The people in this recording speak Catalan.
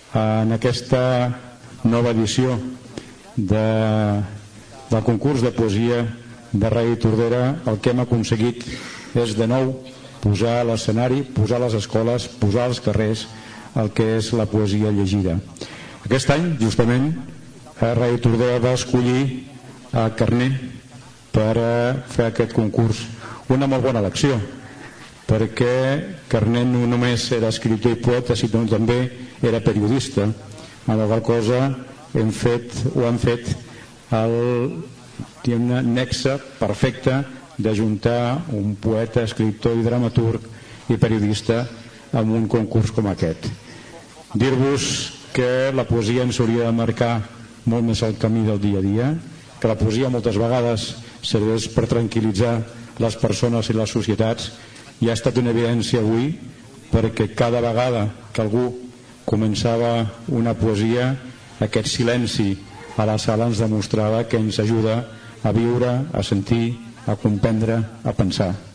En aquesta nova edició del concurs de poesia de Ràdio Tordera, el que hem aconseguit és de nou posar a l'escenari, posar a les escoles, posar als carrers el que és la poesia llegida. Aquest any, justament, Ràdio Tordera va escollir a Carner per fer aquest concurs. Una molt bona elecció, perquè Carner no només era escriptor i poeta, sinó també era periodista, amb la qual cosa hem fet el nexe perfecte d'ajuntar un poeta, escriptor i dramaturg i periodista en un concurs com aquest. Dir-vos que la poesia ens hauria de marcar molt més el camí del dia a dia, que la poesia moltes vegades serveix per tranquil·litzar les persones i les societats, i ha estat una evidència avui, perquè cada vegada que algú començava una poesia, aquest silenci a la sala ens demostrava que ens ajuda a viure, a sentir, a comprendre, a pensar.